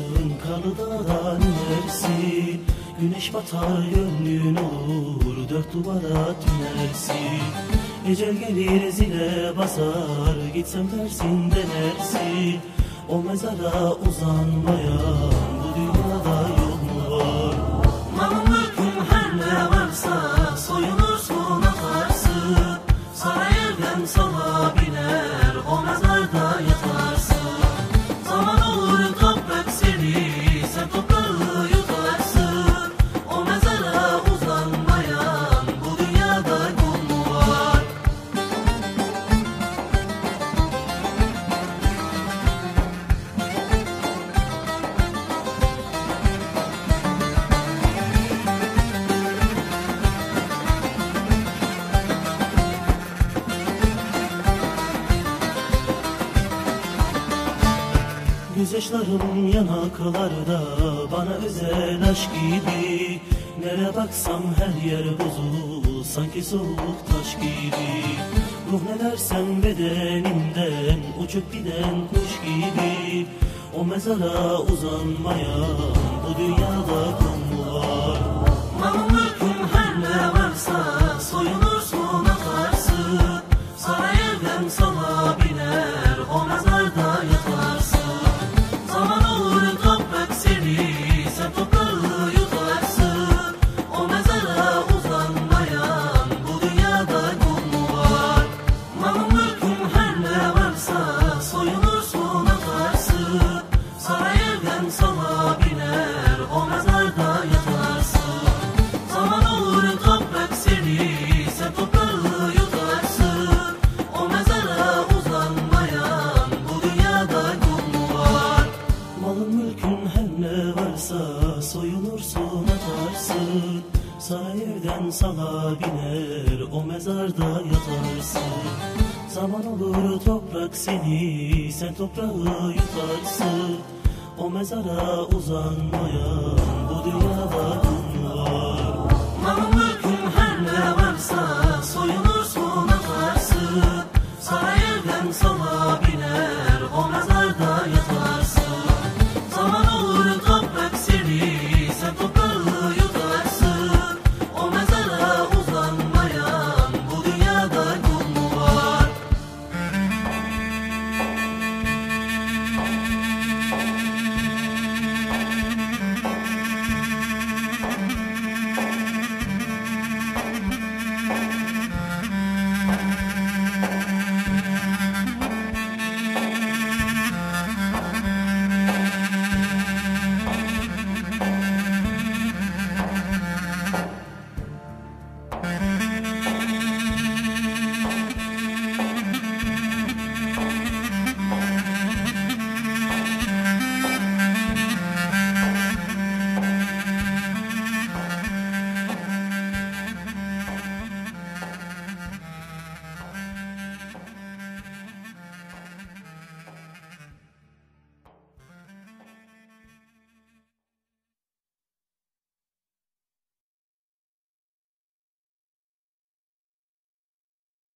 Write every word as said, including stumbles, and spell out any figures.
Yazın karlı dağdan inersin, güneş batar gönlün olur, dört duvara tünersin. Ecel gelir zile basar, gitsem dersin denersin. O mezara uzanmayan bu dünyada yok mu var? Malın mülkün her ne varsa soyunursun atarsın. Saray evden sana biner, o mezarda yatarsın. Zaman olur toprak seni, sen toprağı yutarsın. O mezara uzanmayan bu dünyada yok mu var? Gözyaşlarım yanaklarda, bana özel aşk gibi. Nere baksam her yer buzul, sanki soğuk taş gibi. Ruh ne dersen bedenimden, uçup giden kuş gibi. O mezara uzanmayan bu dünyada kum var. Malın mülkün her ne varsa soyunursun atarsın. Saray evden sana biner, o mezarda yatarsın. Zaman olur toprak seni, sen toprağı yutarsın. O mezara uzanmayan bu dünyada kum var. Malın mülkün her ne varsa soyunursun atarsın. Saray evden sana biner, o mezarda yatarsın. Zaman olur toprak seni, sen toprağı yutarsın. O mezara uzanmayan bu dünyada kum var. Malın mülkün her ne varsa soyunursun atarsın. Saray evden sana biner, o mezarda yatarsın. Zaman olur toprak seni, sen toprağı yutarsın. O mezara uzanmayan bu dünyada kum